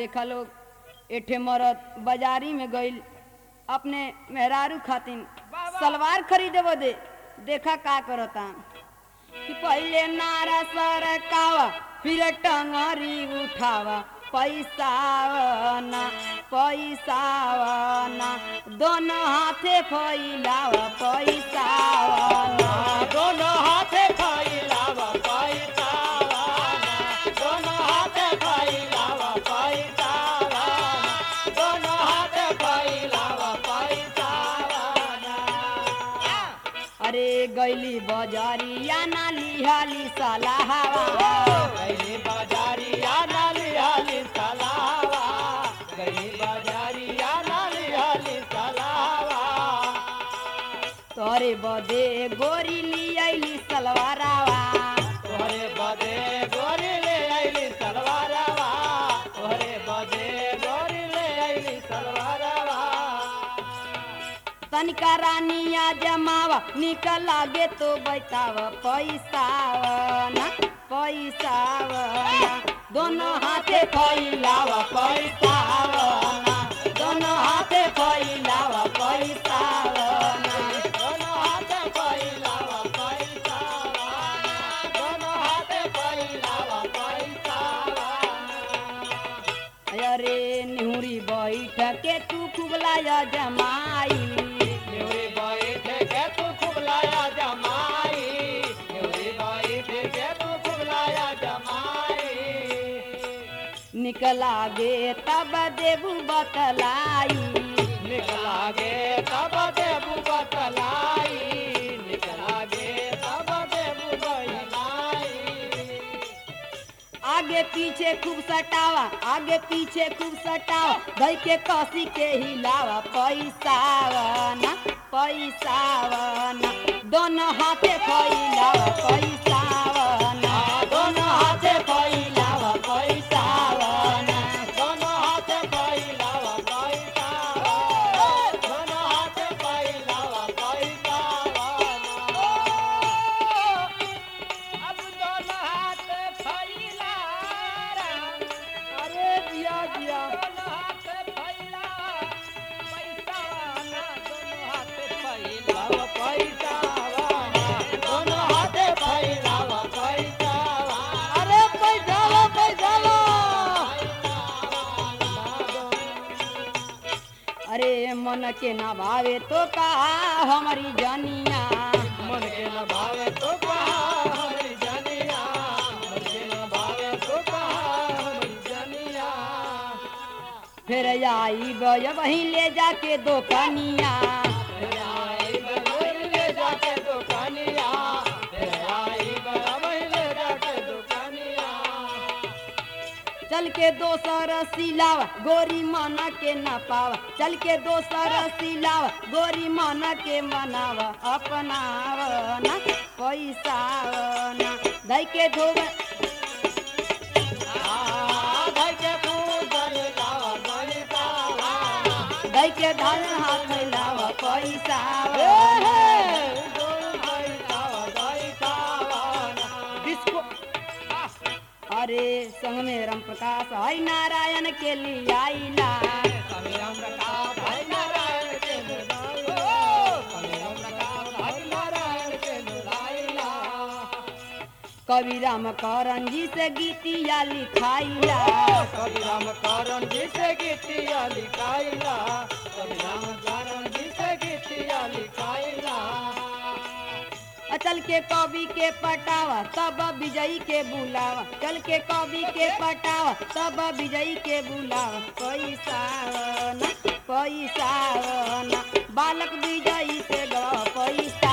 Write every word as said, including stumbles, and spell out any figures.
देखा लोग एठे मरद बाजारी में गइल अपने मेहरारू खातिन सलवार खरीदे बदे देखा का करता कि पहले नारा सरकावा फिर टंगरी उठावा पैसावना पैसावना दोनों हाथे फैलावा पैसावना दोनों हाथे फैलावा पैसावाना दोनों हाथे फैलावा पैसावाना दोनों हाथे फैलावा पैसावाना। अरे गैली बाजारिया ना लिहाली सलाहवा गई बाजारिया नाली हाली सलावा गई बाजारिया नाली हाली सलावा। तोरे बदे गोरी लियाली सलवारावा तोहरे बदे गोरी ले आईली सलवारवा तोहरे बदे गोरी ले आईली सलवारवा। तनिका रानिया जमावा निकल लागे तो बैठावा पैसावना पैसावना दोनों हाथे फैलावा पैसावना दोनों हाथे फैलावा पैसावना दोनों हाथे फैलावा पैसावाना दोनों हाथे फैलावा पैसावाना। अरे निहुरी बैठ के तू खुबलाया जमाई न्यूरी बैठ के तू खूब लाया जमाई न्यूरी बैठ के तू खूब लाया जमाई। निकला गे तब देबू बतलाई निकला गे तब देबू बतलाई निकला गे तब देबू बतलाई। आगे पीछे खूब सटावा आगे पीछे खूब सटावा धई के कसी के हिलावा पैसावना पैसावना दोनों हाथे फैलावा पैसावना दोनों हाथे फैलावा पैसावना दोनों हाथे फैलावा पैसावाना दोनों हाथे फैलावा पैसावाना। अब दोनों हाथे फैला अरे जिया जिया दोनों हाथे फैला पैसावाना दोनों हाथे फैलावा पैसावाना दोनों हाथे फैलावा पैसावाना। अरे पैसावा पैसावा अरे मन के ना भावे तो का हमारी जनिया मन के न भावे तो कहा हमारी जनिया मन के न भावे तो कहा हमारी जनिया। फिर आई गय वहीं ले जाके दो कनिया फिर आई बगल ले जाके दुकानिया फिर आई बगल ले जाके दुकानिया। चल के दोसर सिलावा गोरी मन के न पावा चल के दोसर सिलावा गोरी मन के मनावा अपनावना पैसावना धई के धोवे आ भाई के पूजन लावा गणितावा धई के धन हाथ लावा पैसावना डिस्को अरे संग में राम प्रकाश हई नारायण के लिए आईला कवि राम करन जी से गीतिया लिखाइला कवि राम कारण जी से गीतिया लिखाइला कवि राम कारण जी से गीतिया लिखाइला। चल के कवि के पटावा तब विजयी के बुलावा चल के कवि के पटावा तब विजयी के बुलावा पैसावना पैसावना बालक विजयी से गवा पैसा